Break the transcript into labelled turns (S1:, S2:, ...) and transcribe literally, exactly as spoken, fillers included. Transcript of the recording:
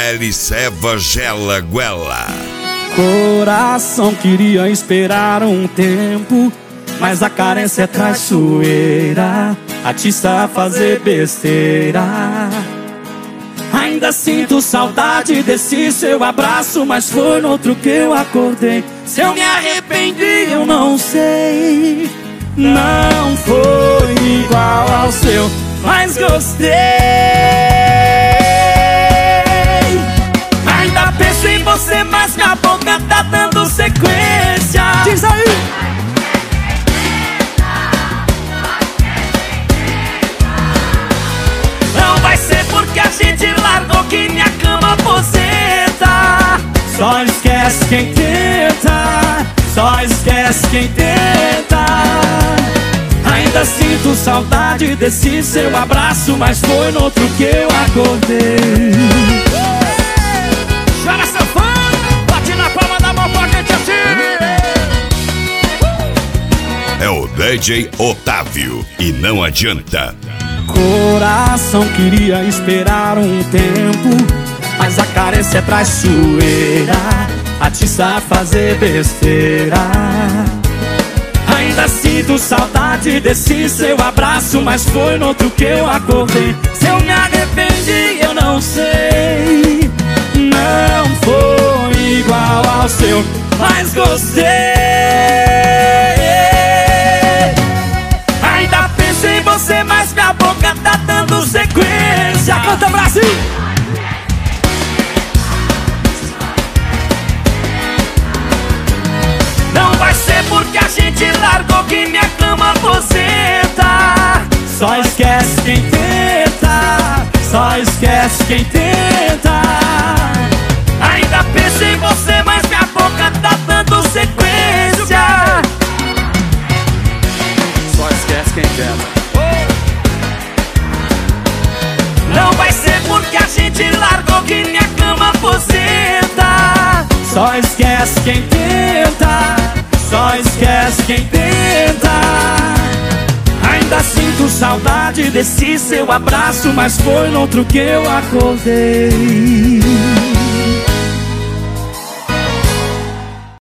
S1: L Seva Gela Guela.
S2: Coração queria esperar um tempo, mas a carência é traiçoeira, atiça a fazer besteira. Ainda sinto saudade desse seu abraço, mas foi no outro que eu acordei. Se eu me arrependi, eu não sei. Não foi igual ao seu, mas gostei. Ainda penso em você, mas minha boca tá dando sequência. Diz aí! Não vai ser porque a gente largou que minha cama aposenta. Só esquece quem tenta, só esquece quem tenta. Ainda sinto saudade desse seu abraço, mas foi no outro que eu acordei.
S3: Chora sanfona, bate na palma da mão pra gente assim.
S1: É o D J Otávio e não adianta.
S2: Coração queria esperar um tempo, mas a carência é traiçoeira, atiça a fazer besteira. Ainda sinto saudade desse seu abraço, mas foi no outro que eu acordei. Se eu me arrependi, eu não sei. Não foi igual ao seu, mas gostei. Ainda penso em você, mas minha boca tá dando sequência. Canta, Brasil! Não vai ser porque a gente largou que minha cama aposenta. Só esquece quem tenta, só esquece quem tenta. Ainda penso em você, mas minha boca tá dando sequência.
S3: Só esquece quem tenta.
S2: Não vai ser porque a gente largou que minha cama aposenta. Só esquece quem tenta, só esquece quem tenta. Ainda sinto saudade desse seu abraço, mas foi no outro que eu acordei.